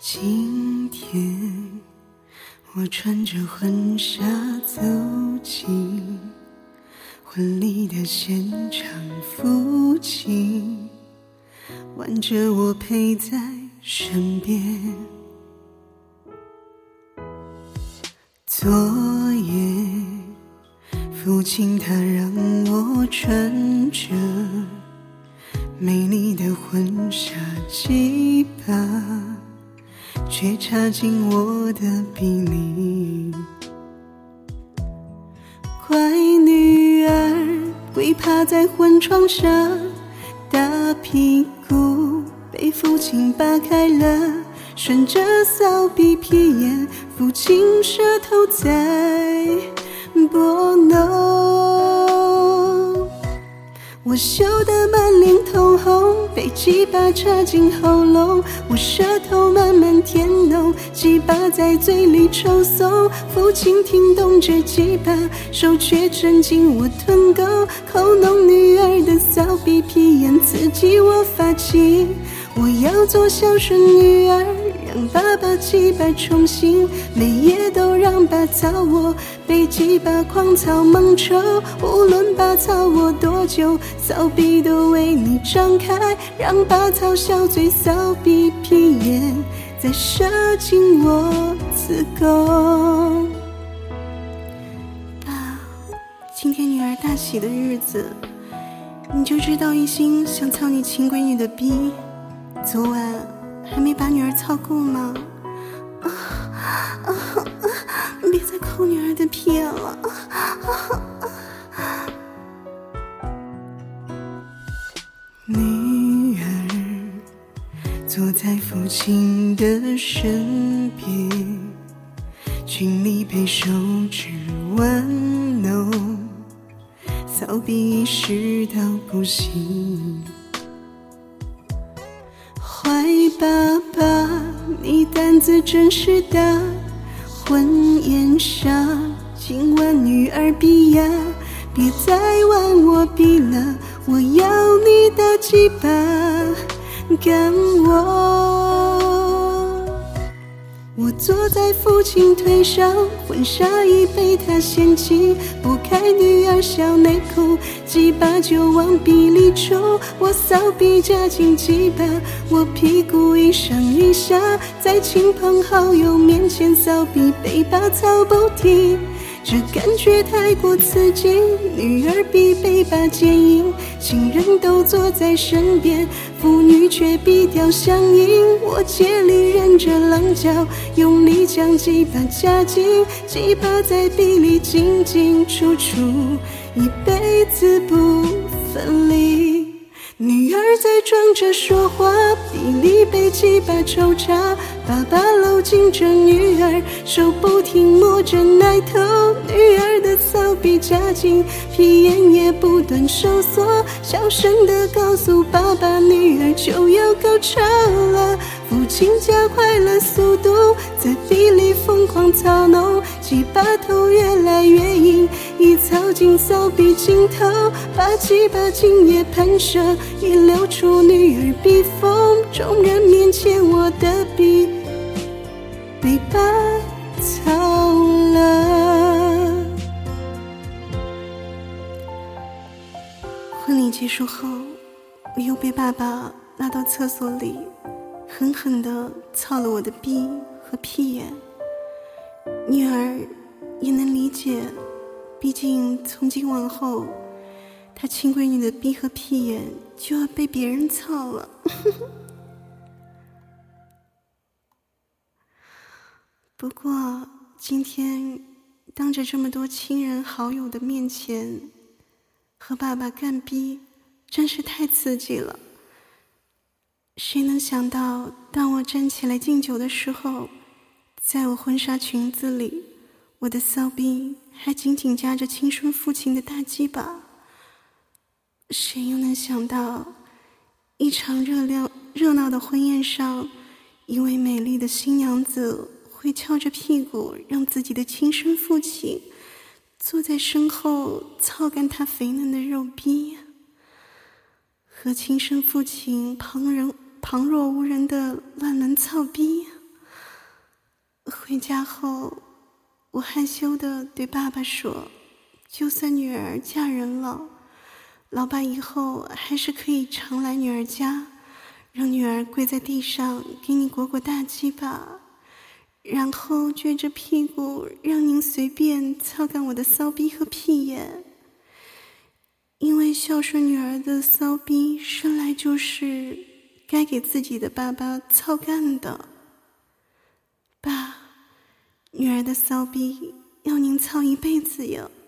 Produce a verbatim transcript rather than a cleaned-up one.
今天我穿着婚纱走进婚礼的现场附近，挽着我陪在身边。昨夜父亲他让我穿着美丽的婚纱祭把，却插进我的臂里。乖女儿跪趴在婚床上，大屁股被父亲扒开了，顺着扫鼻屁眼，父亲舌头在拨弄。我羞得满脸通红，被鸡巴插进喉咙，我舌头慢慢舔弄，鸡巴在嘴里抽送。父亲听懂这鸡巴，手却伸进我臀沟，口弄女儿的骚逼屁眼，刺激我发情。我要做孝顺女儿，让爸爸鸡巴宠幸，每夜都让爸操我，被鸡巴狂操猛抽，无论爸操我多久，骚逼都为你张开，让爸操小嘴骚逼屁眼，再射进我子宫。爸，今天女儿大喜的日子，你就知道一心想操你亲闺女的逼，昨晚还没把女儿操够吗？啊啊啊！别再抠女儿的屁眼了！啊啊、女儿坐在父亲的身边，裙里被手指玩弄，骚逼湿到不行。坏爸爸，你胆子真是大，婚宴上今晚女儿逼呀，别再玩我逼了，我要你的鸡巴干我。我坐在父亲腿上，婚纱已被他掀起，拨开女儿小内裤，鸡巴就往逼里抽，我骚逼夹紧鸡巴，我屁股一上一下，在亲朋好友面前骚逼被爸操不停，这感觉太过刺激，女儿逼被爸奸淫，亲人都坐在身边，妇女却逼掉相迎，我竭力忍着狼叫，用力将鸡巴夹紧，鸡巴在逼里进进出出，一辈子不分离。女儿在装着说话，逼里被鸡巴抽插，爸爸搂紧着女儿，手不停摸着奶头，女儿的骚逼夹紧，屁眼也不断收缩，小声地告诉爸爸，女儿就要高潮了。父亲加快了速度，在逼里疯狂操弄，鸡巴头越来越硬，一操进骚逼尽头，把鸡巴精液喷射，已流出女儿逼缝，众人面前我的逼被爸操了。婚礼结束后，我又被爸爸拉到厕所里，狠狠地操了我的逼和屁眼。女儿也能理解，毕竟从今往后，她亲闺女的逼和屁眼就要被别人操了。不过今天当着这么多亲人好友的面前和爸爸干逼，真是太刺激了。谁能想到，当我站起来敬酒的时候，在我婚纱裙子里，我的骚逼还紧紧夹着亲生父亲的大鸡巴。谁又能想到，一场热闹热闹的婚宴上，一位美丽的新娘子会翘着屁股，让自己的亲生父亲坐在身后操干他肥嫩的肉逼，和亲生父亲旁人旁若无人的乱伦操逼。 回家后，我害羞地对爸爸说，就算女儿嫁人了，老爸以后还是可以常来女儿家，让女儿跪在地上给你裹裹大鸡巴，然后撅着屁股让您随便操干我的骚逼和屁眼。因为孝顺女儿的骚逼生来就是该给自己的爸爸操干的。爸，女儿的骚逼要您操一辈子哟。